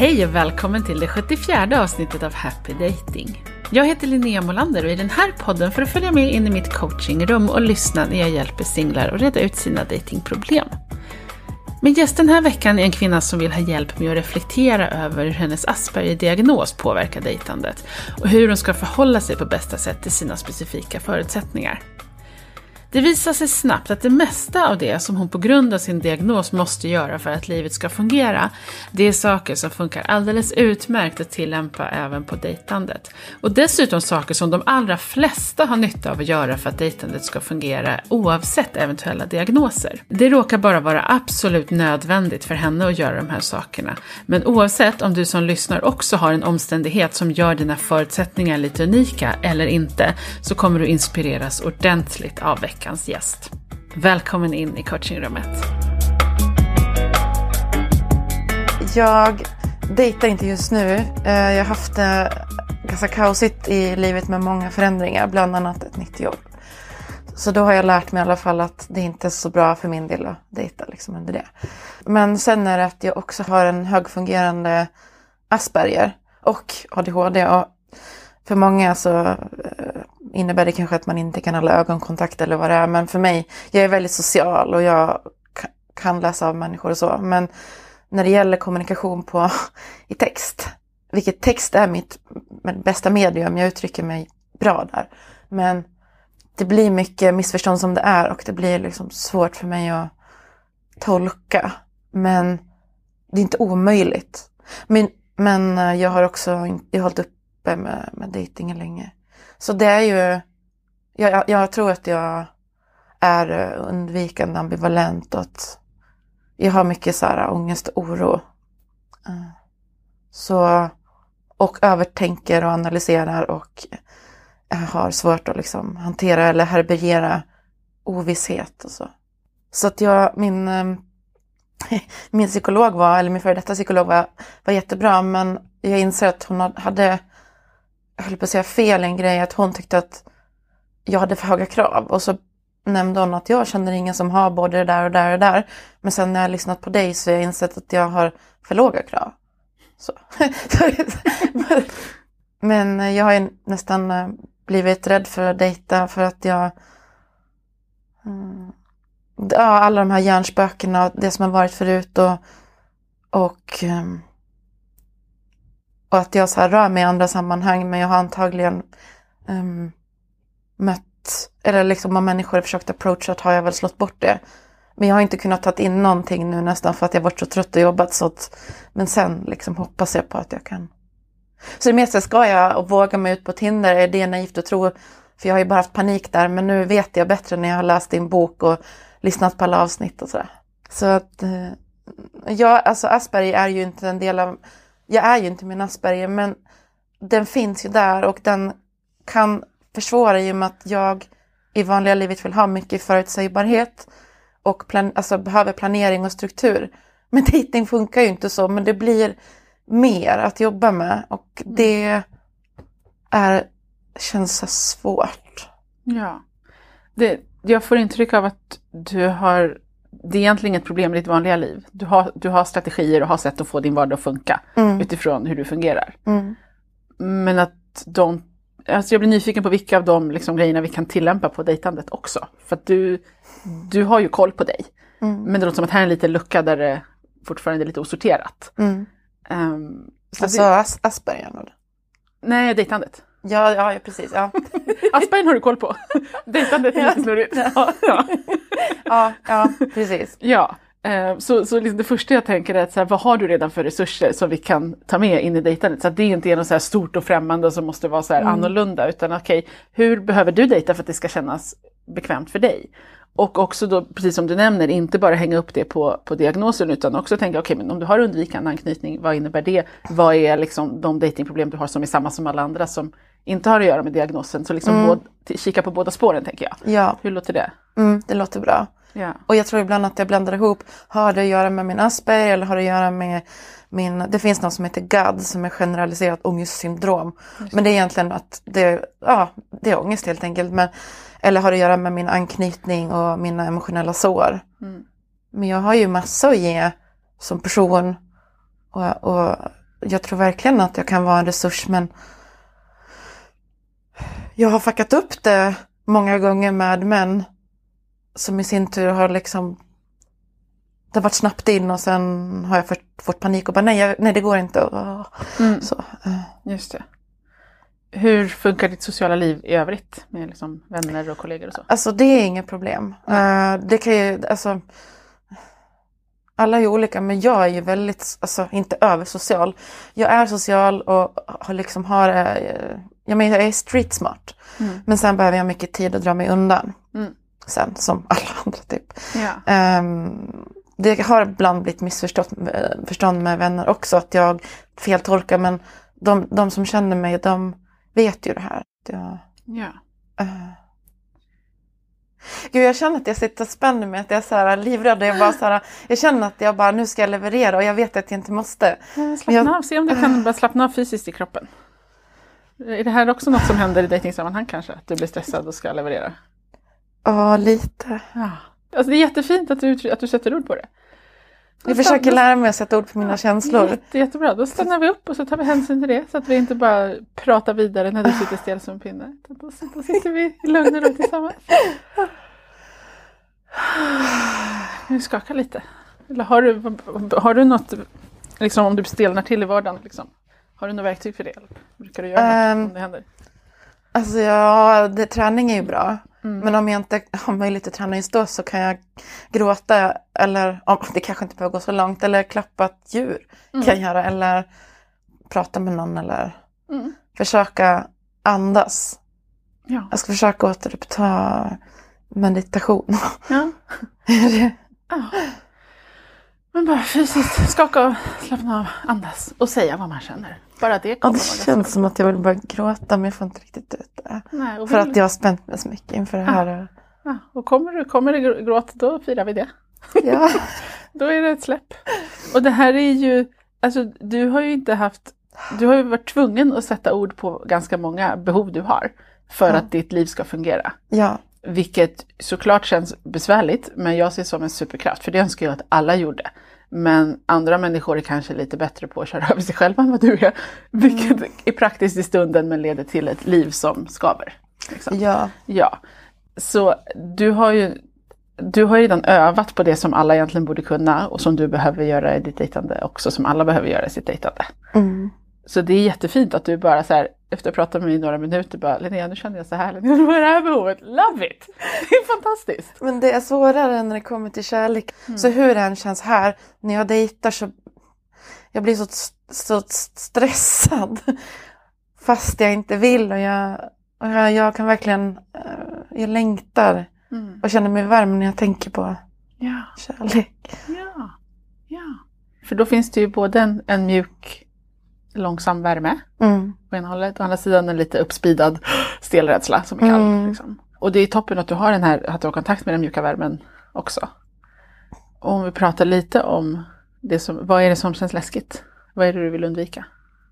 Hej och välkommen till det 74:e avsnittet av Happy Dating. Jag heter Linnea Molander och i den här podden får du följa med in i mitt coachingrum och lyssna när jag hjälper singlar att reda ut sina datingproblem. Min gäst den här veckan är en kvinna som vill ha hjälp med att reflektera över hur hennes Asperger-diagnos påverkar dejtandet och hur hon ska förhålla sig på bästa sätt till sina specifika förutsättningar. Det visar sig snabbt att det mesta av det som hon på grund av sin diagnos måste göra för att livet ska fungera, det är saker som funkar alldeles utmärkt att tillämpa även på dejtandet. Och dessutom saker som de allra flesta har nytta av att göra för att dejtandet ska fungera oavsett eventuella diagnoser. Det råkar bara vara absolut nödvändigt för henne att göra de här sakerna. Men oavsett om du som lyssnar också har en omständighet som gör dina förutsättningar lite unika eller inte, så kommer du inspireras ordentligt av veckans gäst. Välkommen in i coachingrummet. Jag dejtar inte just nu. Jag har haft ganska kaosigt i livet med många förändringar, bland annat ett nytt jobb. Så då har jag lärt mig i alla fall att det inte är så bra för min del att dejta liksom under det. Men sen är det att jag också har en högfungerande Asperger och ADHD, och för många så innebär det kanske att man inte kan hålla ögonkontakt eller vad det är. Men för mig, jag är väldigt social och jag kan läsa av människor och så. Men när det gäller kommunikation i text, vilket text är mitt bästa medium, jag uttrycker mig bra där. Men det blir mycket missförstånd som det är och det blir liksom svårt för mig att tolka. Men det är inte omöjligt. Men jag har också hållit uppe med dejtingen länge. Så det är ju, jag tror att jag är undvikande ambivalent och att jag har mycket så här ångest och oro. Och övertänker och analyserar och har svårt att liksom hantera eller härbärgera ovisshet och så. Så att min psykolog min före detta psykolog var jättebra, men jag inser att hon hade, jag höll på att säga fel, en grej, att hon tyckte att jag hade för höga krav. Och så nämnde hon att jag känner ingen som har både det där och där och där. Men sen när jag lyssnat på dig så har jag insett att jag har för låga krav. Så. Men jag har ju nästan blivit rädd för att dejta för att alla de här hjärnspökena, det som har varit förut och att jag så här rör mig i andra sammanhang, men jag har antagligen mött, eller liksom om människor har försökt approachat har jag väl slått bort det. Men jag har inte kunnat ta in någonting nu nästan för att jag varit så trött och jobbat så att, men sen liksom hoppas jag på att jag kan. Så det mesta ska jag och våga mig ut på Tinder, är det naivt att tro, för jag har ju bara haft panik där, men nu vet jag bättre när jag har läst din bok och lyssnat på alla avsnitt och sådär. Så att alltså Asperger är ju inte en del av, jag är ju inte min Asperger, men den finns ju där och den kan försvåra i och med att jag i vanliga livet vill ha mycket förutsägbarhet och behöver planering och struktur. Men dating funkar ju inte så, men det blir mer att jobba med och det känns så svårt. Ja, jag får intryck av att det är egentligen ett problem i ditt vanliga liv. Du har strategier och har sätt att få din vardag att funka utifrån hur du fungerar. Men att jag blir nyfiken på vilka av de liksom grejerna vi kan tillämpa på dejtandet också. För att du har ju koll på dig. Men det låter som att här är en liten lucka där det fortfarande är lite osorterat. Asperger eller? Nej, dejtandet. Ja, precis. Ja. Asperger har du koll på. Dejtandet är lite snurrigt. Ja, precis. Ja, så liksom det första jag tänker är att så här, vad har du redan för resurser som vi kan ta med in i dejtandet? Så att det inte är något så här stort och främmande som måste vara så här annorlunda. Utan okej, hur behöver du dejta för att det ska kännas bekvämt för dig? Och också då, precis som du nämner, inte bara hänga upp det på diagnosen utan också tänka, okej, men om du har undvikande anknytning, vad innebär det? Vad är liksom de datingproblem du har som är samma som alla andra som inte har att göra med diagnosen? Så liksom kika på båda spåren, tänker jag. Ja. Hur låter det? Det låter bra. Ja. Och jag tror ibland att jag blandar ihop, har det att göra med min Asperger eller har det att göra med det finns något som heter GAD som är generaliserat ångestsyndrom. Men det är egentligen att det är ångest helt enkelt. Eller har det att göra med min anknytning och mina emotionella sår. Men jag har ju massa att ge som person och jag tror verkligen att jag kan vara en resurs, men jag har fuckat upp det många gånger med män som i sin tur har liksom, det har varit snabbt in och sen har jag fått panik och bara nej det går inte. Så. Just det. Hur funkar ditt sociala liv i övrigt med liksom vänner och kollegor och så? Alltså det är inget problem. Det kan ju, alltså, alla är olika, men jag är ju väldigt, alltså inte översocial. Jag är social och jag är street smart. Men sen behöver jag mycket tid att dra mig undan. Sen, som alla andra typ. Ja. Det har ibland blivit missförstånd med vänner också, att jag feltolkar, men de som känner mig, de vet ju det här. Gud, jag känner att jag sitter och spänner mig, att jag är så här livrädd och jag känner att jag bara, nu ska jag leverera och jag vet att jag inte måste. Slappna av, se om du kan bara slappna av fysiskt i kroppen. Är det här också något som händer i dejtingsammanhang kanske? Att du blir stressad och ska leverera? Ja, lite. Ja. Alltså det är jättefint att du sätter ord på det. Jag försöker lära mig att sätta ord på mina känslor. Jättebra, då stannar vi upp och så tar vi hänsyn till det. Så att vi inte bara pratar vidare när du sitter stel som pinne. Då sitter vi i lugn och ro tillsammans. Nu skakar lite. Eller har du något, liksom, om du stelnar till i vardagen, liksom, har du något verktyg för det? Eller brukar du göra något om det händer? Alltså träning är ju bra. Men om jag inte har möjlighet att träna just då, så kan jag gråta, eller det kanske inte behöver gå så långt, eller klappa ett djur kan jag göra, eller prata med någon, eller försöka andas. Ja. Jag ska försöka återuppta meditation. Ja. Ja. Men bara fysiskt skaka av, slappna av, andas och säga vad man känner. Bara det kommer. Det känns som att jag vill bara gråta, men jag får inte riktigt ut det. Nej, för att jag har spänt mig så mycket inför det här. Ja. Och kommer det gråta, då firar vi det. Ja. Då är det ett släpp. Och det här är ju, alltså du har ju varit tvungen att sätta ord på ganska många behov du har för att ditt liv ska fungera. Ja. Vilket såklart känns besvärligt, men jag ser som en superkraft. För det önskar jag att alla gjorde. Men andra människor är kanske lite bättre på att köra över sig själva än vad du är. Vilket är praktiskt i stunden, men leder till ett liv som skaver. Liksom. Ja. Så du har ju redan övat på det som alla egentligen borde kunna. Och som du behöver göra i ditt dejtande också. Som alla behöver göra i sitt dejtande. Så det är jättefint att du bara så här, efter att prata med mig i några minuter, bara, Linnea, nu känner jag så här, Linnea, vad är det här behovet? Love it! Det är fantastiskt! Men det är svårare när det kommer till kärlek. Så hur det än känns här, när jag dejtar så jag blir så stressad. Fast jag inte vill, och jag kan verkligen, jag längtar och känner mig varm när jag tänker på kärlek. Ja. För då finns det ju både en mjuk, långsam värme på ena hållet, och å andra sidan en lite uppspidad stelrädsla som är kall. Liksom. Och det är toppen att du har att du har kontakt med den mjuka värmen också. Och om vi pratar lite om vad är det som känns läskigt? Vad är det du vill undvika?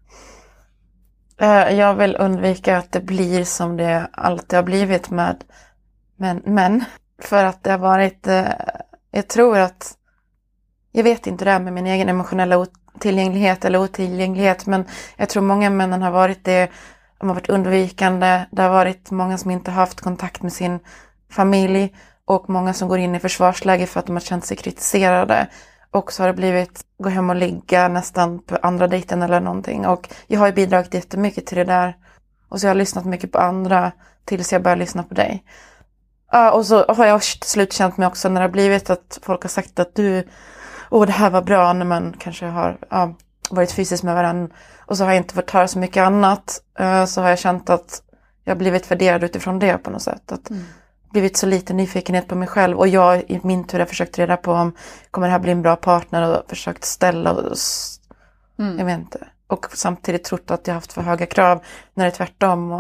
Jag vill undvika att det blir som det alltid har blivit med män. För att det har varit, jag tror att, jag vet inte det här med min egen emotionella tillgänglighet eller otillgänglighet, men jag tror många männen har varit det, de har varit undvikande, det har varit många som inte haft kontakt med sin familj och många som går in i försvarsläge för att de har känt sig kritiserade, och så har det blivit gå hem och ligga nästan på andra dejten eller någonting, och jag har ju bidragit jättemycket till det där, och så har jag lyssnat mycket på andra tills jag började lyssna på dig. Och så har jag till slut känt mig också när det har blivit att folk har sagt att det här var bra, när man kanske har varit fysiskt med varandra, och så har jag inte fått höra så mycket annat, så har jag känt att jag har blivit värderad utifrån det på något sätt. Att blivit så lite nyfikenhet på mig själv, och jag i min tur har försökt reda på om kommer det här bli en bra partner, och försökt ställa jag vet inte. Och samtidigt trott att jag haft för höga krav när det är tvärtom.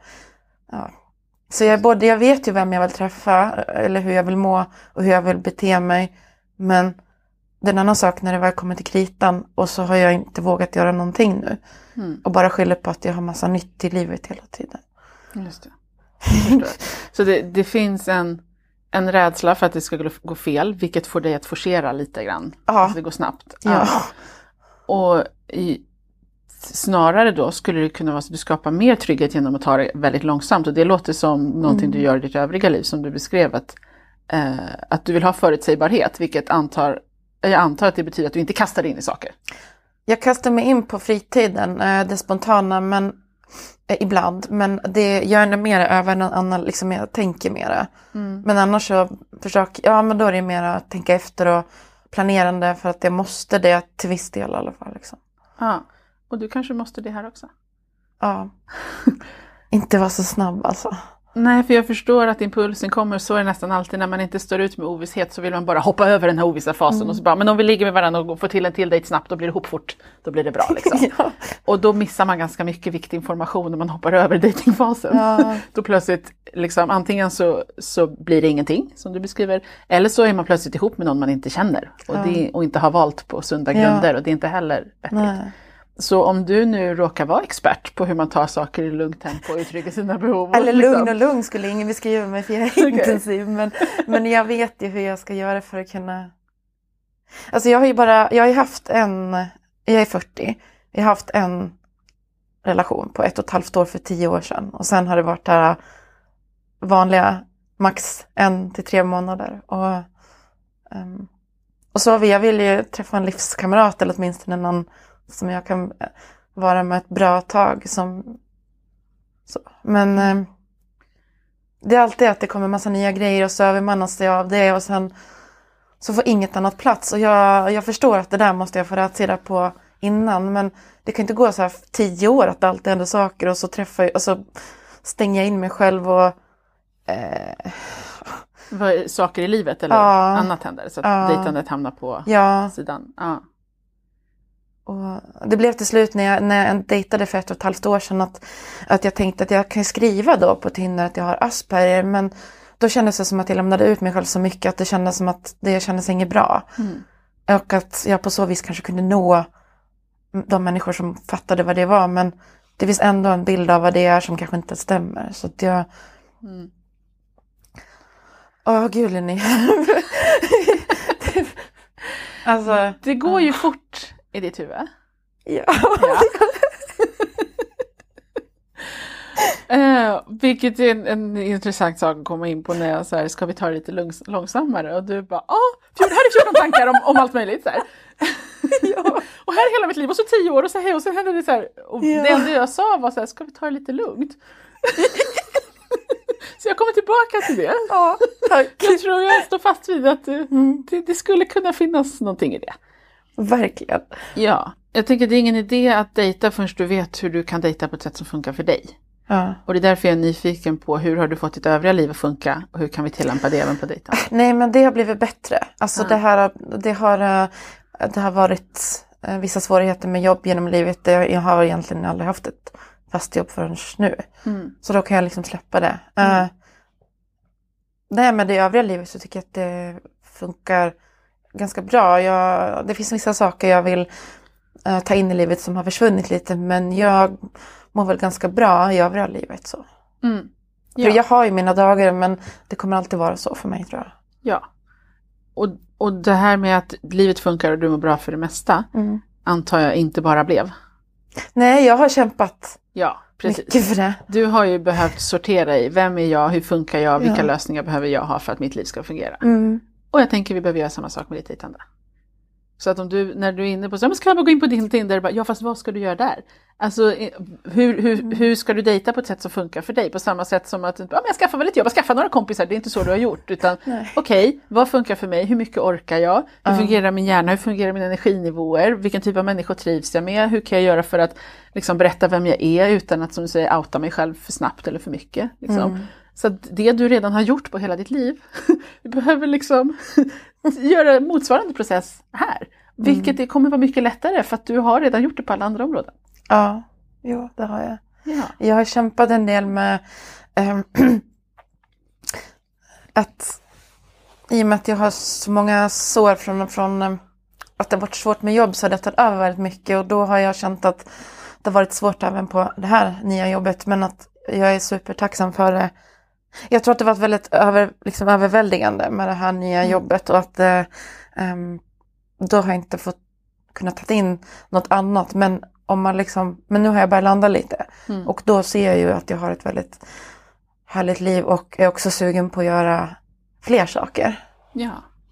Så jag vet ju vem jag vill träffa, eller hur jag vill må och hur jag vill bete mig, men det är en annan sak när det väl kommer till kritan, och så har jag inte vågat göra någonting nu. Och bara skyller på att jag har massa nytt i livet hela tiden. Just det. Så det finns en rädsla för att det ska gå fel, vilket får dig att forcera lite grann. Ja. Så det går snabbt. Ja. Och snarare då skulle det kunna vara så att du skapar mer trygghet genom att ta det väldigt långsamt. Och det låter som någonting du gör i ditt övriga liv som du beskrev. Att du vill ha förutsägbarhet, vilket jag antar att det betyder att du inte kastar dig in i saker. Jag kastar mig in på fritiden, det spontana, men ibland. Men det gör det mer över en annan, liksom jag tänker mera. Men annars så men då är det mer att tänka efter och planerande för att jag måste det till viss del i alla fall. Liksom. Ja, och du kanske måste det här också. Ja, inte vara så snabb alltså. Nej, för jag förstår att impulsen kommer, så är det nästan alltid när man inte står ut med ovisshet, så vill man bara hoppa över den här ovissa fasen och så bara, men om vi ligger med varandra och får till en till dejt snabbt, då blir det ihop fort, då blir det bra liksom. Ja. Och då missar man ganska mycket viktig information när man hoppar över dejtingfasen. Ja. Då plötsligt, liksom, antingen så blir det ingenting som du beskriver, eller så är man plötsligt ihop med någon man inte känner och inte har valt på sunda grunder, och det är inte heller vettigt. Nej. Så om du nu råkar vara expert på hur man tar saker i lugnt tempo och uttrycker sina behov. Eller lugn skulle ingen beskriva mig, för jag är intensiv. Men jag vet ju hur jag ska göra för att kunna... Alltså jag har ju haft jag är 40. Jag har haft en relation på 1,5 år för 10 år sedan. Och sen har det varit där vanliga max 1 till 3 månader. Och så jag vill ju träffa en livskamrat, eller åtminstone någon som jag kan vara med ett bra tag. Men det är alltid att det kommer en massa nya grejer och så övermannas sig av det, och sen så får inget annat plats. Och jag förstår att det där måste jag få rätsida på innan, men det kan inte gå så här 10 år att allt händer saker och så och så stänger jag in mig själv och saker i livet eller annat händer, så att dejtandet hamnar på sidan. Ja. Och det blev till slut när jag dejtade för 1,5 år sedan att jag tänkte att jag kan skriva då på Tinder att jag har Asperger, men då kändes det som att jag lämnade ut mig själv så mycket att det kändes som att det kändes inget bra. Och att jag på så vis kanske kunde nå de människor som fattade vad det var, men det finns ändå en bild av vad det är som kanske inte stämmer. Så att jag... Gud, Linné. Alltså, det går ju fort i ditt huvud. Ja. Vilket är en intressant sak att komma in på när jag så här, ska vi ta det lite långsammare? Och du bara, här är 14 tankar om allt möjligt. Så här. Och här är hela mitt liv, och så 10 år, och så och sen hände det så här. Och det enda jag sa var så här, ska vi ta det lite lugnt? Så jag kommer tillbaka till det. Ja, tack. Jag tror jag står fast vid att det skulle kunna finnas någonting i det. Verkligen. Ja, jag tänker att det är ingen idé att dejta förrän du vet hur du kan dejta på ett sätt som funkar för dig. Ja. Och det är därför jag är nyfiken på hur har du fått ditt övriga liv att funka och hur kan vi tillämpa det även på dejten? Nej, men det har blivit bättre. Alltså det har varit vissa svårigheter med jobb genom livet. Jag har egentligen aldrig haft ett fast jobb förrän nu. Så då kan jag liksom släppa det. Nej, men det övriga livet så tycker jag att det funkar ganska bra. Det finns vissa saker jag vill ta in i livet som har försvunnit lite, men jag mår väl ganska bra i övriga livet. Så. För jag har ju mina dagar, men det kommer alltid vara så för mig, tror jag. Ja. Och det här med att livet funkar och du mår bra för det mesta, antar jag inte bara blev. Nej, jag har kämpat mycket för det. Du har ju behövt sortera i, vem är jag, hur funkar jag, vilka lösningar behöver jag ha för att mitt liv ska fungera. Och jag tänker vi behöver göra samma sak med ditt dejtande. Så att när du är inne på, så ska jag bara gå in på din Tinder, bara, fast vad ska du göra där? Alltså hur ska du dejta på ett sätt som funkar för dig? På samma sätt som att, jag skaffar väl ett jobb, jag skaffar några kompisar, det är inte så du har gjort. Utan okej, vad funkar för mig? Hur mycket orkar jag? Hur fungerar min hjärna? Hur fungerar mina energinivåer? Vilken typ av människor trivs jag med? Hur kan jag göra för att liksom, berätta vem jag är utan att, som du säger, outa mig själv för snabbt eller för mycket? Liksom. Så att det du redan har gjort på hela ditt liv, du behöver liksom göra motsvarande process här. Vilket det kommer vara mycket lättare för att du har redan gjort det på alla andra områden. Ja, det har jag. Ja. Jag har kämpat en del med att i och med att jag har så många sår från att det har varit svårt med jobb, så har det tagit över väldigt mycket, och då har jag känt att det har varit svårt även på det här nya jobbet, men att jag är supertacksam för det. Jag tror att det var väldigt överväldigande med det här nya jobbet, och att då har jag inte fått kunna ta in något annat, men om man liksom, men nu har jag börjat landa lite. Och då ser jag ju att jag har ett väldigt härligt liv och är också sugen på att göra fler saker. Ja.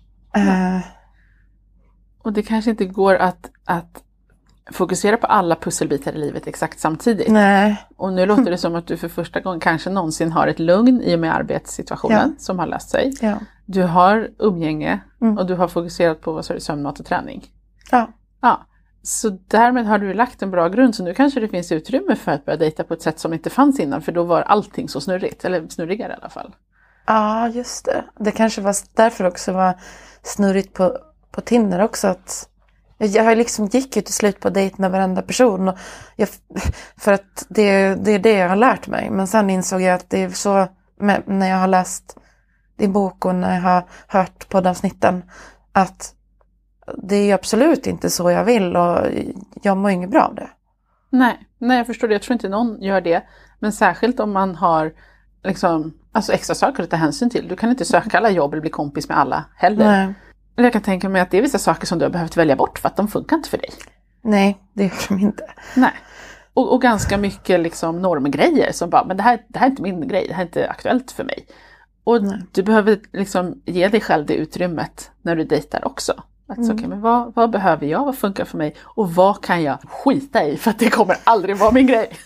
Och det kanske inte går att fokusera på alla pusselbitar i livet exakt samtidigt. Nej. Och nu låter det som att du för första gången kanske någonsin har ett lugn i och med arbetssituationen som har löst sig. Ja. Du har umgänge och du har fokuserat på sömn, mat och träning. Ja. Ja. Så därmed har du lagt en bra grund, så nu kanske det finns utrymme för att börja dejta på ett sätt som inte fanns innan, för då var allting så snurrigt, eller snurrigare i alla fall. Ja, just det. Det kanske var därför också var snurrigt på Tinder också, att jag liksom gick ju till slut på dejt med varenda person och för att det är det jag har lärt mig. Men sen insåg jag att det är så när jag har läst din bok och när jag har hört poddavsnitten, att det är absolut inte så jag vill och jag mår inget bra av det. Nej, jag förstår det. Jag tror inte någon gör det. Men särskilt om man har liksom, alltså extra saker att ta hänsyn till. Du kan inte söka alla jobb eller bli kompis med alla heller. Nej. Eller jag kan tänka mig att det är vissa saker som du har behövt välja bort för att de funkar inte för dig. Nej, det gör de inte. Nej. Och ganska mycket liksom normgrejer som bara, men det här är inte min grej, det här är inte aktuellt för mig. Och du behöver liksom ge dig själv det utrymmet när du dejtar också. Att okej, men vad behöver jag, vad funkar för mig och vad kan jag skita i för att det kommer aldrig vara min grej.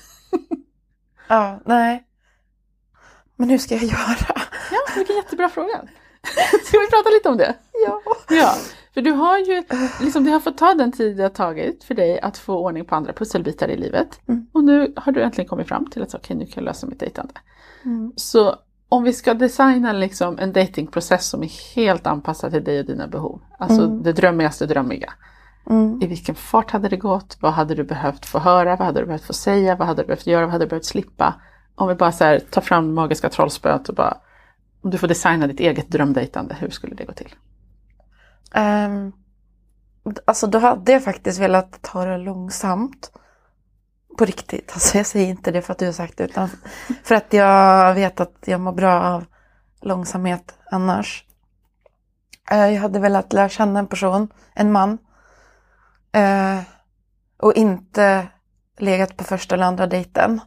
Ja, nej. Men hur ska jag göra? Ja, vilken jättebra fråga. Ska vi prata lite om det? Ja, för du har ju liksom, det har fått ta den tid det har tagit för dig att få ordning på andra pusselbitar i livet. Och nu har du äntligen kommit fram till att okej, nu kan jag lösa mitt dejtande. Så om vi ska designa liksom en datingprocess som är helt anpassad till dig och dina behov. Alltså det drömmiga. I vilken fart hade det gått? Vad hade du behövt få höra? Vad hade du behövt få säga? Vad hade du behövt göra? Vad hade du behövt slippa? Om vi bara så här, tar fram magiska trollspöet och bara, om du får designa ditt eget drömdejtande, hur skulle det gå till? Alltså då hade jag faktiskt velat ta det långsamt. På riktigt. Alltså jag säger inte det för att du har sagt det, utan för att jag vet att jag mår bra av långsamhet annars. Jag hade velat lära känna en person, en man. Och inte legat på första eller andra dejten.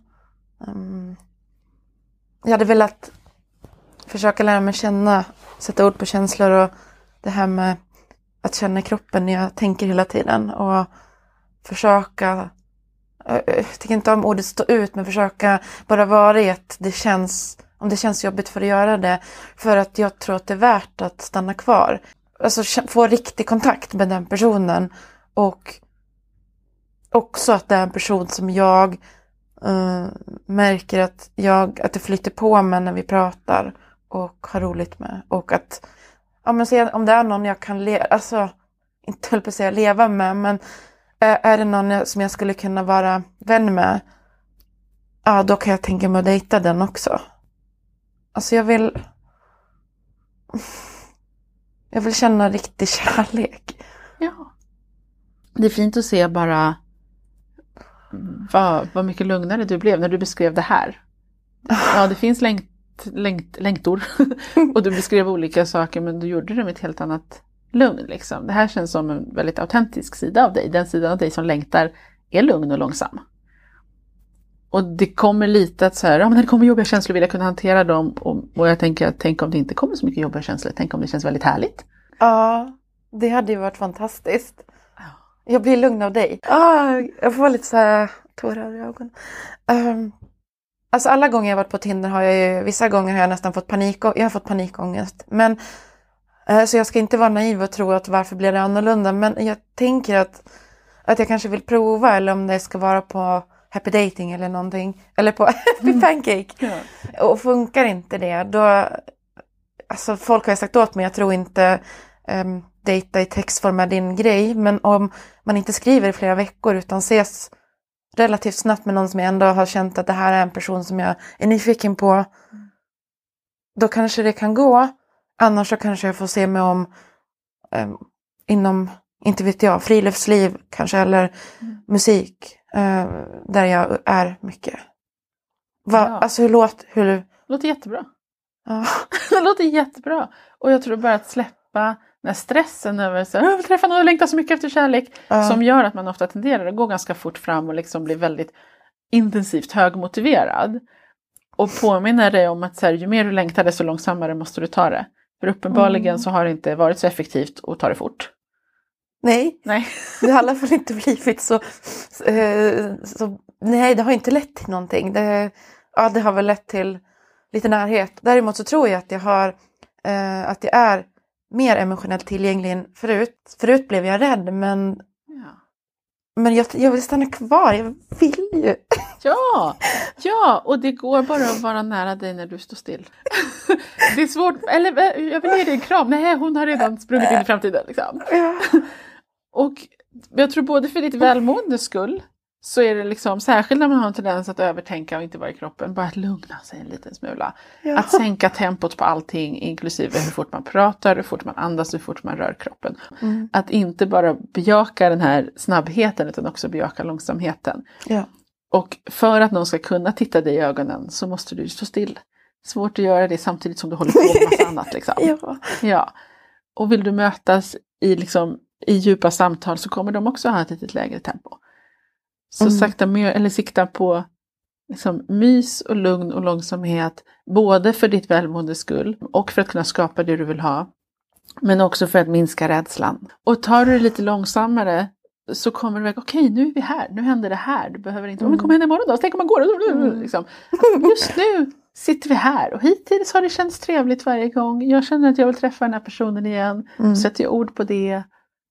Jag hade velat försöka lära mig känna, sätta ord på känslor och det här med att känna kroppen när jag tänker hela tiden. Och försöka, jag tycker inte om ordet stå ut, men försöka bara vara i att det känns, om det känns jobbigt för att göra det. För att jag tror att det är värt att stanna kvar. Alltså få riktig kontakt med den personen. Och också att det är en person som jag märker att det flyter på med när vi pratar och har roligt med. Och att, ja, men se om det är någon jag kan inte höll på att säga leva med, men är det någon som jag skulle kunna vara vän med, ja, då kan jag tänka mig att dejta den också. Alltså jag vill känna riktig kärlek. Ja. Det är fint att se bara vad mycket lugnare du blev när du beskrev det här. Ja, det finns längtor och du beskrev olika saker, men du gjorde det med ett helt annat lugn liksom. Det här känns som en väldigt autentisk sida av dig. Den sidan av dig som längtar är lugn och långsam. Och det kommer lite att så här, ja, men när det kommer jobbiga känslor vill jag kunna hantera dem. Och jag tänker, tänk om det inte kommer så mycket jobbiga känslor. Tänk om det känns väldigt härligt. Ja, det hade ju varit fantastiskt. Jag blir lugn av dig. Jag får lite så här tårar i ögonen. Alltså alla gånger jag varit på Tinder har jag ju, vissa gånger har jag nästan fått jag har fått panikångest. Men så jag ska inte vara naiv och tro att varför blir det annorlunda. Men jag tänker att jag kanske vill prova, eller om det ska vara på Happy Dating eller någonting. Eller på Happy Pancake. Ja. Och funkar inte det, då, alltså folk har ju sagt åt mig, jag tror inte dejta i textform är din grej. Men om man inte skriver i flera veckor utan ses relativt snabbt med någon som jag ändå har känt att det här är en person som jag är nyfiken på, då kanske det kan gå. Annars så kanske jag får se mig om inom, inte vet jag, friluftsliv kanske, eller musik, där jag är mycket. Alltså hur låter jättebra. Ja. Det låter jättebra. Och jag tror bara att släppa när stressen över så jag vill träffa någon och längta så mycket efter kärlek som gör att man ofta tenderar att gå ganska fort fram och liksom bli väldigt intensivt högmotiverad. Och påminner dig om att så här, ju mer du längtar desto långsammare måste du ta det. För uppenbarligen så har det inte varit så effektivt att ta det fort. Nej. Det har i alla fall inte blivit så nej, det har inte lett till någonting. Det har väl lett till lite närhet. Däremot så tror jag att att jag är mer emotionellt tillgänglig än förut. Förut blev jag rädd, men jag vill stanna kvar. Jag vill ju. Ja, och det går bara att vara nära dig när du står still. Det är svårt, eller jag vill ge dig en kram. Nej, hon har redan sprungit in i framtiden liksom. Ja. Och jag tror både för ditt välmåendes skull så är det liksom, särskilt när man har en tendens att övertänka och inte vara i kroppen, bara att lugna sig en liten smula. Ja. Att sänka tempot på allting, inklusive hur fort man pratar, hur fort man andas, hur fort man rör kroppen. Att inte bara bejaka den här snabbheten utan också bejaka långsamheten. Ja. Och för att någon ska kunna titta dig i ögonen så måste du stå still. Svårt att göra det samtidigt som du håller på med massa annat. Liksom. Ja. Och vill du mötas i djupa samtal så kommer de också ha ett lite lägre tempo. Så sikta på liksom, mys och lugn och långsamhet. Både för ditt välmåendes skull och för att kunna skapa det du vill ha. Men också för att minska rädslan. Och tar du det lite långsammare så kommer du väga, okej, nu är vi här. Nu händer det här. Du behöver inte, men kom hem imorgon då. Tänk om man går. Liksom. Just nu sitter vi här. Och hittills har det känts trevligt varje gång. Jag känner att jag vill träffa den här personen igen. Sätter jag ord på det.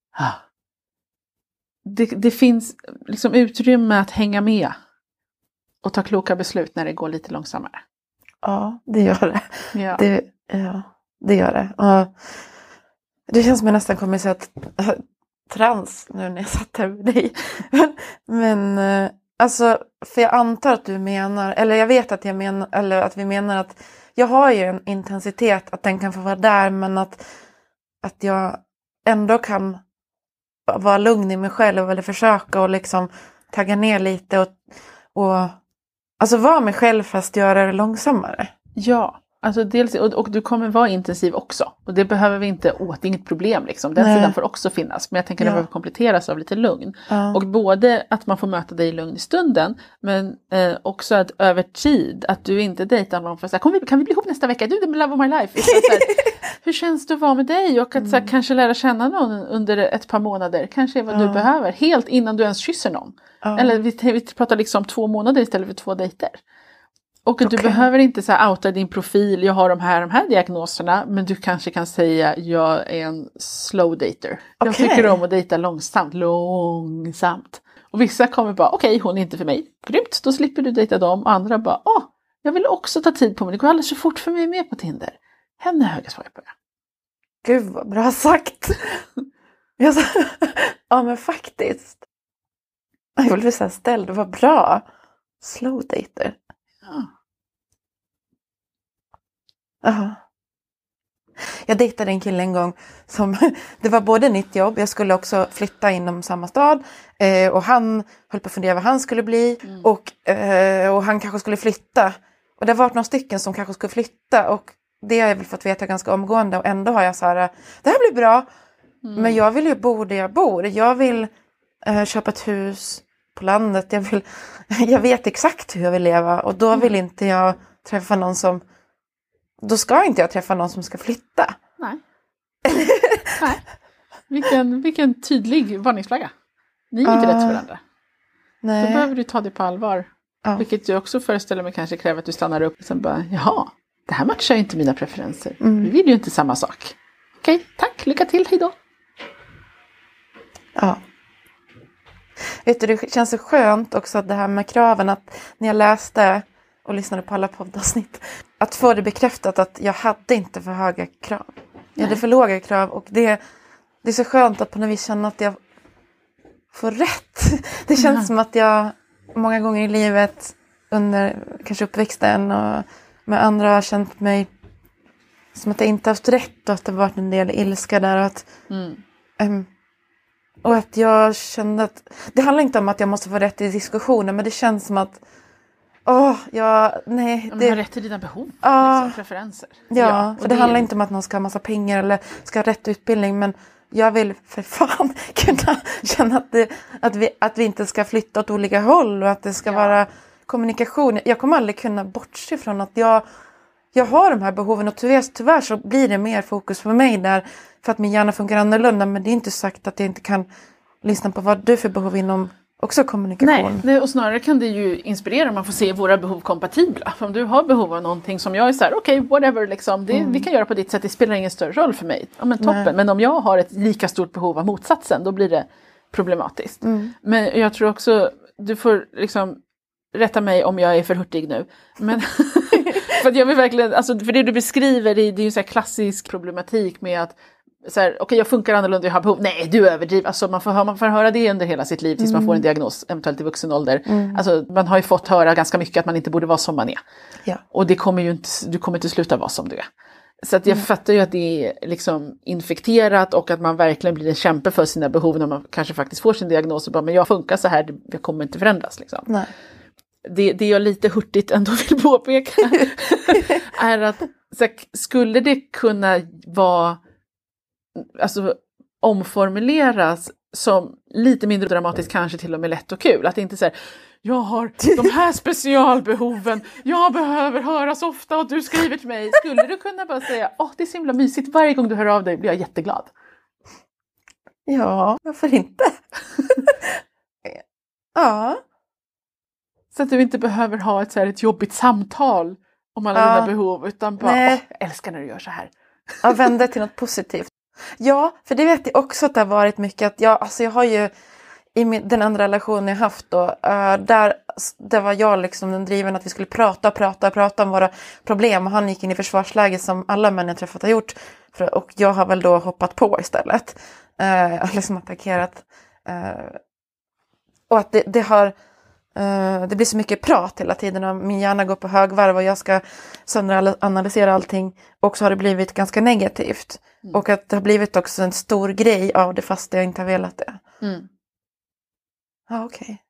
Det finns liksom utrymme att hänga med. Och ta kloka beslut när det går lite långsammare. Ja, det gör det. Ja. Det gör det. Och det känns som jag nästan kommer att trans nu när jag satt här med dig. Men alltså, för jag antar att du menar, eller jag vet att jag menar, eller att vi menar att jag har ju en intensitet att den kan få vara där, men att jag ändå kan vara lugn i mig själv eller försöka och liksom tagga ner lite och alltså vara mig själv fast göra det långsammare. Ja. Alltså dels, och du kommer vara intensiv också. Och det behöver vi inte det är inget problem liksom. Den sidan får också finnas. Men jag tänker att det behöver kompletteras av lite lugn. Och både att man får möta dig i lugn i stunden. Men också att över tid. Att du inte dejtar någon för att säga, kan vi bli ihop nästa vecka? Du är the love of my life. Så här, hur känns det att vara med dig? Och att så här, kanske lära känna någon under ett par månader. Kanske är vad du behöver. Helt innan du ens kysser någon. Eller vi pratar liksom 2 månader istället för 2 dejter. Och du behöver inte så här outa din profil, jag har de här diagnoserna, men du kanske kan säga jag är en slow dater. Jag tycker om att dejta långsamt. Och vissa kommer bara, okej, hon är inte för mig. Grymt, då slipper du dejta dem. Och andra bara, jag vill också ta tid på mig. Det går alldeles så fort för mig med på Tinder. Henne höga swiper. Gud vad bra sagt. Ja men faktiskt. Jag vill bli så här ställd, vad bra. Slow dater. Aha. Jag dejtade en kille en gång som, det var både nytt jobb, jag skulle också flytta inom samma stad och han höll på att fundera vad han skulle bli och han kanske skulle flytta och det var några stycken som kanske skulle flytta och det har jag väl fått veta ganska omgående och ändå har jag så här, det här blir bra men jag vill ju bo där jag bor, jag vill köpa ett hus på landet, jag vet exakt hur jag vill leva och då vill inte jag träffa någon som, då ska inte jag träffa någon som ska flytta. Nej. Vilken tydlig varningsflagga. Ni är inte rätt för varandra. Nej. Då behöver du ta det på allvar. Vilket jag också föreställer mig kanske kräver att du stannar upp och sen bara, jaha, det här matchar inte mina preferenser. Vi vill ju inte samma sak. Okej, tack, lycka till, hejdå. Ja. Vet du, det känns så skönt också att det här med kraven, att när jag läste och lyssnade på alla poddavsnitt, att få det bekräftat att jag hade inte för höga krav. Jag hade för låga krav och det är så skönt att på något vis känna att jag får rätt. Det känns som att jag många gånger i livet under kanske uppväxten och med andra har känt mig som att jag inte haft rätt och att det varit en del ilska där och att och att jag kände att det handlar inte om att jag måste få rätt i diskussioner, men det känns som att Nej. Du har rätt till dina behov, liksom, preferenser. Ja, för det handlar inte om att någon ska ha massa pengar eller ska ha rätt utbildning, men jag vill för fan kunna känna att vi inte ska flytta åt olika håll och att det ska vara kommunikation. Jag kommer aldrig kunna bortse från att jag har de här behoven, och tyvärr så blir det mer fokus på mig där för att min hjärna funkar annorlunda, men det är inte sagt att jag inte kan lyssna på vad du för behov inom också kommunikation. Nej, och snarare kan det ju inspirera om man får se våra behov kompatibla. För om du har behov av någonting som jag är så här, okej, whatever, liksom, vi kan göra på ditt sätt, det spelar ingen större roll för mig. Ja, men toppen. Nej. Men om jag har ett lika stort behov av motsatsen, då blir det problematiskt. Men jag tror också, du får liksom rätta mig om jag är för hurtig nu. Men för att jag vill verkligen, alltså, för det du beskriver, det är ju så här klassisk problematik med att okej, jag funkar annorlunda, jag har behov. Nej, du överdriver. Alltså, man får höra det under hela sitt liv tills man får en diagnos, eventuellt i vuxen ålder. Alltså, man har ju fått höra ganska mycket att man inte borde vara som man är. Ja. Och det kommer ju inte, du kommer inte sluta vara som du är. Så att jag fattar ju att det är liksom infekterat och att man verkligen blir en kämpe för sina behov när man kanske faktiskt får sin diagnos och bara, men jag funkar så här, jag kommer inte förändras liksom. Nej. Det jag lite hurtigt ändå vill påpeka är att skulle det kunna vara, alltså omformuleras som lite mindre dramatiskt, kanske till och med lätt och kul. Att det inte säger, jag har de här specialbehoven, jag behöver höras ofta och du skriver till mig. Skulle du kunna bara säga, det är så himla mysigt, varje gång du hör av dig blir jag jätteglad. Ja, varför inte? Ja. Så att du inte behöver ha ett jobbigt samtal om alla dina behov, utan bara, jag älskar när du gör så här. Ja, vända till något positivt. Ja, för det vet jag också att det har varit mycket att jag har ju i den andra relationen jag haft då, där var jag liksom den driven att vi skulle prata om våra problem, och han gick in i försvarsläge som alla män jag träffat har gjort, och jag har väl då hoppat på istället, liksom attackerat, och att det blir så mycket prat hela tiden och min hjärna går på högvarv och jag ska sönderanalysera allting, och så har det blivit ganska negativt. Och att det har blivit också en stor grej av det fast jag inte har velat det. Ja, okej.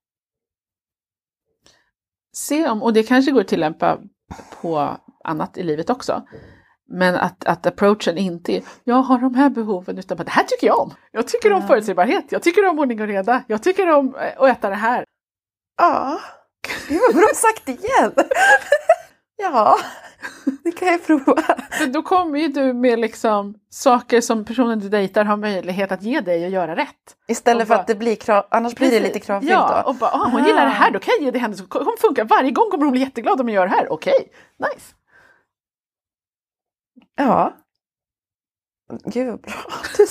Se om, och det kanske går att tillämpa på annat i livet också. Men att approachen inte är, jag har de här behoven, utan det här tycker jag om. Jag tycker om förutsägbarhet, jag tycker om ordning och reda, jag tycker om att äta det här. Ja, det var bra sagt igen. Ja, det kan jag prova. Då kommer ju du med liksom saker som personen du dejtar har möjlighet att ge dig och göra rätt. Istället för att det blir annars blir det lite kravfyllt. Ja, och bara, hon gillar det här, då kan jag ge det henne. Så hon funkar, varje gång kommer hon bli jätteglad om hon gör det här. Okej, nice. Ja. Gud vad bra.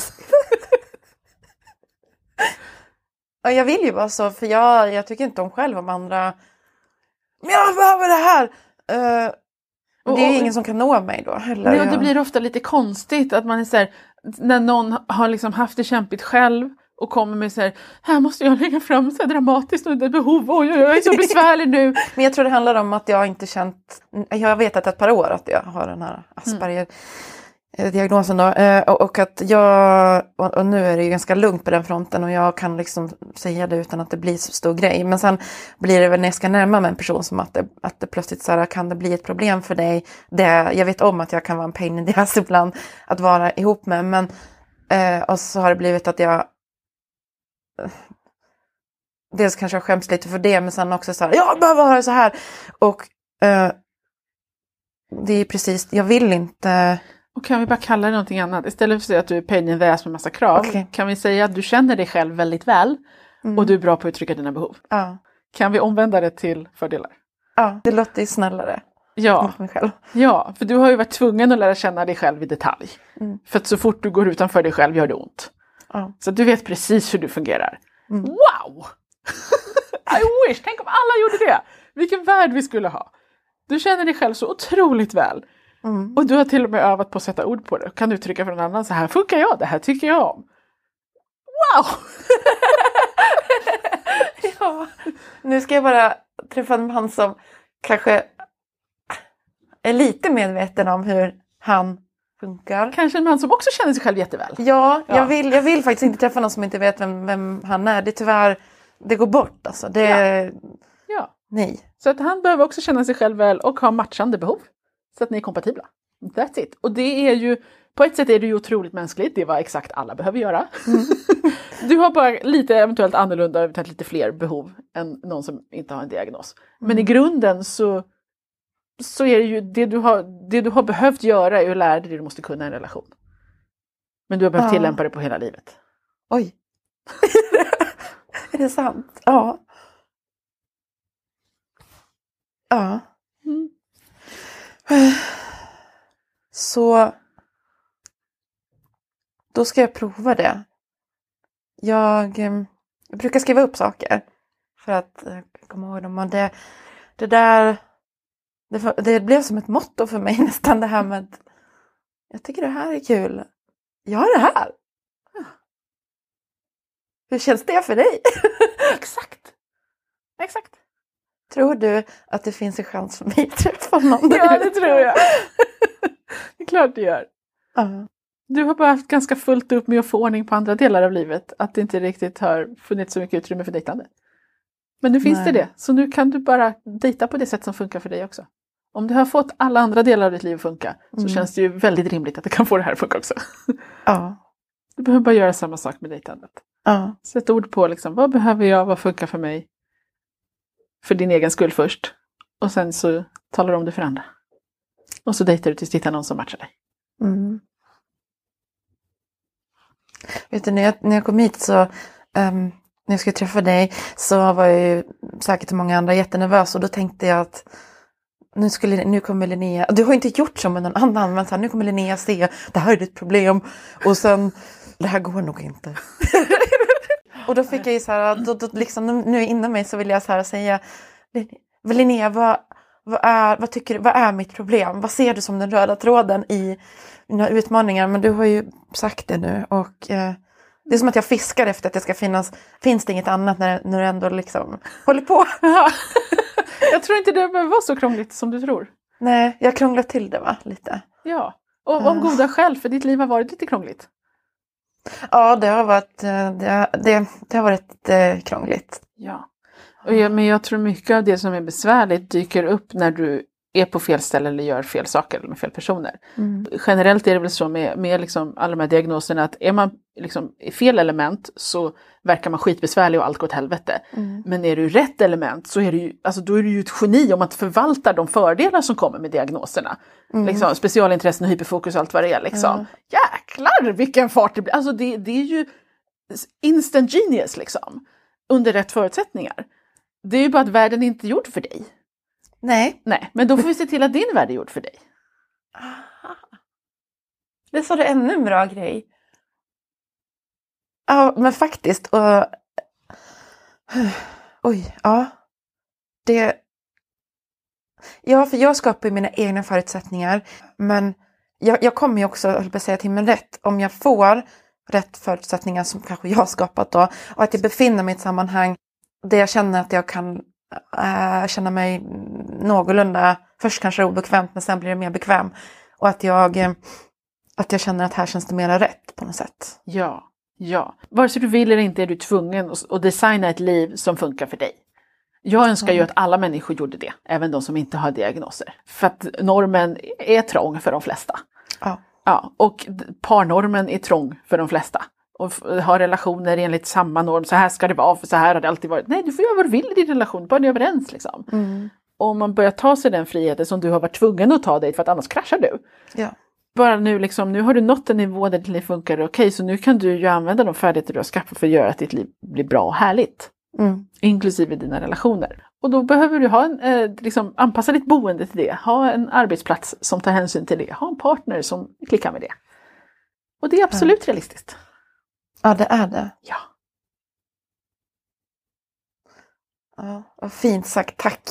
Jag vill ju vara så, för jag tycker inte om själv om andra. Men jag behöver det här. Det är ingen som kan nå mig då heller. Nej, och det blir ofta lite konstigt att man är så här, när någon har liksom haft det kämpigt själv och kommer med så här måste jag lägga fram så här dramatiskt och det behov, jag är så besvärlig nu. Men jag tror det handlar om att jag inte känt, jag har vetat ett par år att jag har den här Asperger-diagnosen då, och att och nu är det ju ganska lugnt på den fronten och jag kan liksom säga det utan att det blir så stor grej. Men sen blir det väl när jag ska närma mig en person som att det plötsligt så här, kan det bli ett problem för dig. Jag vet om att jag kan vara en pain in the ass ibland att vara ihop med, men och så har det blivit att jag dels kanske jag skäms lite för det, men sen också så här, jag behöver ha det så här, och det är precis, jag vill inte. Och kan vi bara kalla det någonting annat? Istället för att säga att du är pain in the ass med massa krav, kan vi säga att du känner dig själv väldigt väl och du är bra på att uttrycka dina behov. Ja. Kan vi omvända det till fördelar? Ja, det låter ju snällare. Ja. Mig själv. Ja, för du har ju varit tvungen att lära känna dig själv i detalj. För att så fort du går utanför dig själv gör det ont. Ja. Så du vet precis hur du fungerar. Wow! I wish, tänk om alla gjorde det. Vilken värld vi skulle ha. Du känner dig själv så otroligt väl. Och du har till och med övat på att sätta ord på det. Kan du uttrycka för någon annan, så här funkar jag, det här tycker jag om. Wow! Ja, nu ska jag bara träffa en man som kanske är lite medveten om hur han funkar. Kanske en man som också känner sig själv jätteväl. Ja. Jag vill faktiskt inte träffa någon som inte vet vem han är. Det är tyvärr, det går bort alltså. Ja. Nej. Så att han behöver också känna sig själv väl och ha matchande behov. Så att ni är kompatibla. That's it. Och det är ju, på ett sätt är det ju otroligt mänskligt. Det är vad exakt alla behöver göra. Mm. Du har bara lite eventuellt annorlunda, eventuellt lite fler behov än någon som inte har en diagnos. Men i grunden så är det ju det du har behövt göra är att lära dig det du måste kunna i en relation. Men du har behövt tillämpa det på hela livet. Oj. Är det sant? Ja. Ja. Mm. Så då ska jag prova det. Jag brukar skriva upp saker för att komma ihåg dem. Och det blev som ett motto för mig nästan, det här med att jag tycker det här är kul. Gör det här. Hur känns det för dig? Exakt. Tror du att det finns en chans för mig att träffa någon? Ja, det tror jag. Det är klart du gör. Du har bara haft ganska fullt upp med att få ordning på andra delar av livet. Att det inte riktigt har funnits så mycket utrymme för dejtande. Men nu finns det. Så nu kan du bara dejta på det sätt som funkar för dig också. Om du har fått alla andra delar av ditt liv att funka så känns det ju väldigt rimligt att du kan få det här att funka också. Ja. Du behöver bara göra samma sak med dejtandet. Ja. Sätt ord på liksom, vad behöver jag, vad funkar för mig? För din egen skull först. Och sen så talar du om det för andra. Och så dejtar du tills du hittar någon som matchar dig. Mm. Vet du, när jag kom hit så när jag skulle träffa dig så var jag ju säkert många andra jättenervös. Och då tänkte jag att nu kommer Linnea, du har inte gjort som med någon annan, men så här, nu kommer Linnea se, det här är ditt problem. Och sen, det här går nog inte. Och då fick jag ju så här, då liksom, nu inom mig så vill jag så här säga, Linnea, vad är mitt problem? Vad ser du som den röda tråden i mina utmaningar? Men du har ju sagt det nu och det är som att jag fiskar efter att det ska finns det inget annat när du ändå liksom håller på. Jag tror inte det behöver vara så krångligt som du tror. Nej, jag krånglar till det lite. Ja, och om goda skäl, för ditt liv har varit lite krångligt. Ja, det har varit krångligt. Ja. Men jag tror mycket av det som är besvärligt dyker upp när du är på fel ställe eller gör fel saker med fel personer. Mm. Generellt är det väl så med liksom alla de här diagnoserna att är man liksom i fel element så verkar man skitbesvärlig och allt går åt helvete. Mm. Men är du i rätt element så är du ju, alltså då är du ju ett geni om att förvalta de fördelar som kommer med diagnoserna. Mm. Liksom, specialintressen och hyperfokus och allt vad det är. Liksom. Mm. Jäklar vilken fart det blir. Alltså det är ju instant genius liksom. Under rätt förutsättningar. Det är ju bara att världen inte är gjord för dig. Nej, men då får vi se till att din värld är gjord för dig. Aha. Det sa du ännu en bra grej. Ja, men faktiskt. Oj, ja. Ja, för jag skapar mina egna förutsättningar. Men jag kommer ju också, jag vill säga till mig rätt. Om jag får rätt förutsättningar som kanske jag har skapat då. Och att jag befinner mig i ett sammanhang där jag känner att jag kan känna mig någorlunda, först kanske obekvämt men sen blir det mer bekväm. Och att jag känner att här känns det mera rätt på något sätt. Ja. Vare sig du vill eller inte är du tvungen att designa ett liv som funkar för dig. Jag önskar ju att alla människor gjorde det, även de som inte har diagnoser. För att normen är trång för de flesta. Ja, och parnormen är trång för de flesta. Och ha relationer enligt samma norm. Så här ska det vara, för så här har det alltid varit. Nej, du får göra vad du vill i din relation. Bara ni är överens liksom. Mm. Och om man börjar ta sig den friheten som du har varit tvungen att ta dig för att annars kraschar du. Ja. Bara nu liksom, nu har du nått en nivå där ditt liv funkar okej. Så nu kan du ju använda de färdigheter du har skaffat för att göra att ditt liv blir bra och härligt. Mm. Inklusive dina relationer. Och då behöver du ha liksom, anpassa ditt boende till det. Ha en arbetsplats som tar hänsyn till det. Ha en partner som klickar med det. Och det är absolut realistiskt. Ja, det är det. Ja. Ja, vad fint sagt. Tack.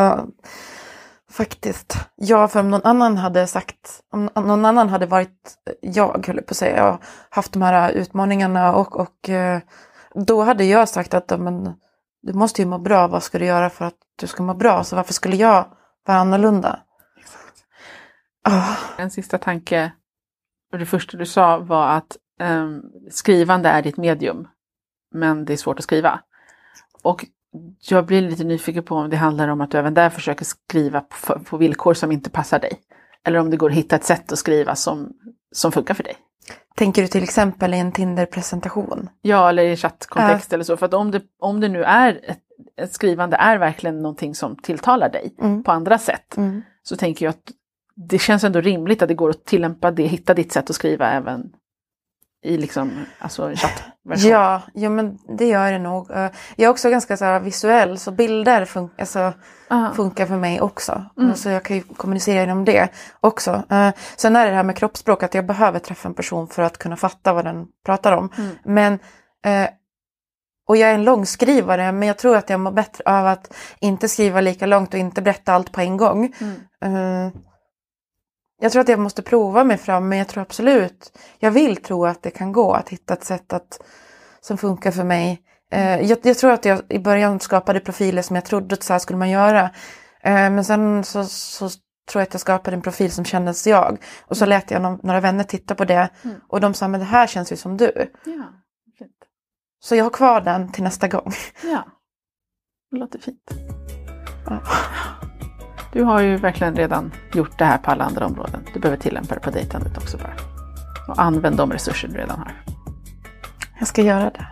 För om någon annan hade sagt, om någon annan hade varit jag, höll på att säga, jag har haft de här utmaningarna och då hade jag sagt att men, du måste ju må bra. Vad ska du göra för att du ska må bra? Så varför skulle jag vara annorlunda? Exakt. En sista tanke, och det första du sa var att skrivande är ditt medium, men det är svårt att skriva. Och jag blir lite nyfiken på om det handlar om att du även där försöker skriva på villkor som inte passar dig. Eller om det går att hitta ett sätt att skriva som funkar för dig. Tänker du till exempel i en Tinder-presentation? Ja, eller i chattkontext eller så. För att om det nu är ett skrivande är verkligen någonting som tilltalar dig på andra sätt. Så tänker jag att det känns ändå rimligt att det går att tillämpa det, hitta ditt sätt att skriva även i liksom, alltså en chattversion. Ja, men det gör det nog. Jag är också ganska så här visuell, så bilder funkar för mig också. Så jag kan ju kommunicera genom det också. Sen är det här med kroppsspråk, att jag behöver träffa en person för att kunna fatta vad den pratar om. Men och jag är en långskrivare, men jag tror att jag mår bättre av att inte skriva lika långt och inte berätta allt på en gång. Jag tror att jag måste prova mig fram, men jag tror absolut, jag vill tro att det kan gå att hitta ett sätt som funkar för mig. Jag tror att jag i början skapade profiler som jag trodde att så här skulle man göra. Men sen så tror jag att jag skapade en profil som kändes jag. Och så lät jag några vänner titta på det. Och de sa, men det här känns ju som du. Ja, fint. Så jag har kvar den till nästa gång. Ja, det låter fint. Ja. Du har ju verkligen redan gjort det här på alla andra områden. Du behöver tillämpa det på dejtandet också bara. Och använd de resurser du redan har. Jag ska göra det.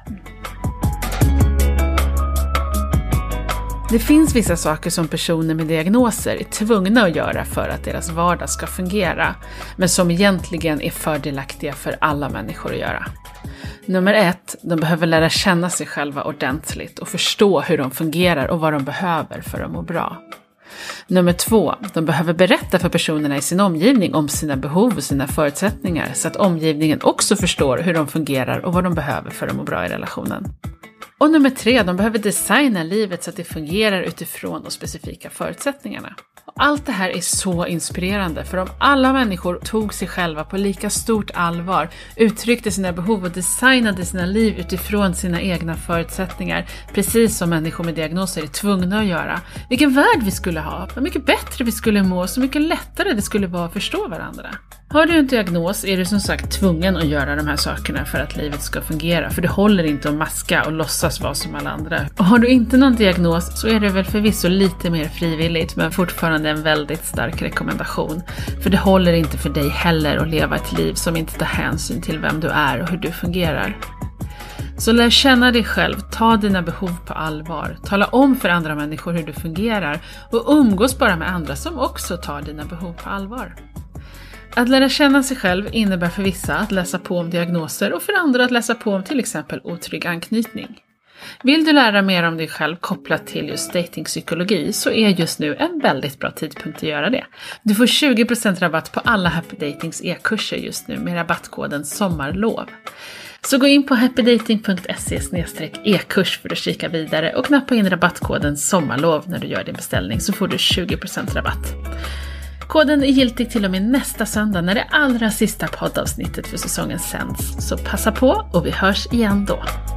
Det finns vissa saker som personer med diagnoser är tvungna att göra för att deras vardag ska fungera. Men som egentligen är fördelaktiga för alla människor att göra. Nummer 1, de behöver lära känna sig själva ordentligt och förstå hur de fungerar och vad de behöver för att må bra. Nummer 2, de behöver berätta för personerna i sin omgivning om sina behov och sina förutsättningar så att omgivningen också förstår hur de fungerar och vad de behöver för att må bra i relationen. Och nummer 3, de behöver designa livet så att det fungerar utifrån de specifika förutsättningarna. Och allt det här är så inspirerande, för om alla människor tog sig själva på lika stort allvar, uttryckte sina behov och designade sina liv utifrån sina egna förutsättningar, precis som människor med diagnoser är tvungna att göra, vilken värld vi skulle ha, vad mycket bättre vi skulle må, så mycket lättare det skulle vara att förstå varandra. Har du en diagnos är du som sagt tvungen att göra de här sakerna för att livet ska fungera, för det håller inte att maska och låtsas vara som alla andra. Och har du inte någon diagnos så är det väl förvisso lite mer frivilligt, men fortfarande en väldigt stark rekommendation. För det håller inte för dig heller att leva ett liv som inte tar hänsyn till vem du är och hur du fungerar. Så lär känna dig själv, ta dina behov på allvar, tala om för andra människor hur du fungerar och umgås bara med andra som också tar dina behov på allvar. Att lära känna sig själv innebär för vissa att läsa på om diagnoser och för andra att läsa på om till exempel otrygg anknytning. Vill du lära mer om dig själv kopplat till just datingpsykologi så är just nu en väldigt bra tidpunkt att göra det. Du får 20% rabatt på alla Happy Datings e-kurser just nu med rabattkoden sommarlov. Så gå in på happydating.se/e-kurs för att kika vidare och knappa in rabattkoden sommarlov när du gör din beställning, så får du 20% rabatt. Koden är giltig till och med nästa söndag när det allra sista poddavsnittet för säsongen sänds. Så passa på och vi hörs igen då.